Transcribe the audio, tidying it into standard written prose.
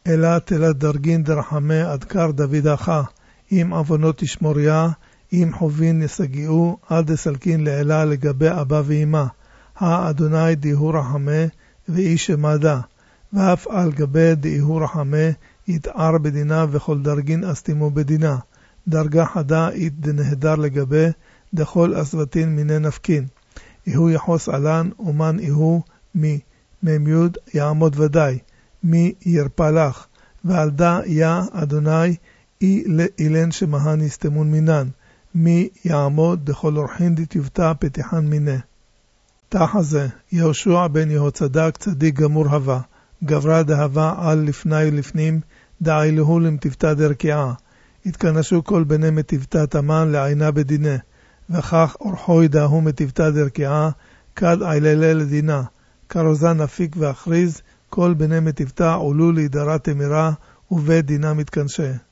אלא תלת דרגין דרחמי עדכר דוד אחא, אם עוונות תשמוריה, אם חובין יסגיעו, עד דסלקין לעילה לגבי אבא ואמא. אדוני דיהו רחמי ואיש המדה, ואף על גבי דיהו רחמי יתער בדינה וכל דרגין אסתימו בדינה. דרגה חדה אית דנהדר לגבי דכל אסבתין מיני נפקין. איהו יחוס עלן ומן איהו מי מיוד יעמוד ודאי, מי ירפא לך, ועל דה יא אדוני אילן שמהן יסתמון מינן, מי יעמוד דכל אורחין דתיבתא פתיחן מיני. תחזה יהושע בן יהוצדק צדיק גמור הווה, גברה דהווה על לפני לפנים, דעי להו למתיבתא דרקיעה. התכנסו כל בני מתיבתא תמן לעינה בדינה, וכך אורחוי דהו מתיבתא דרקיעה, כד עיללה לדינה. כרוזה נפיק ואחריז, כל בני מתיבתא עולו להידרה תמירה, ובית דינה מתכנשה.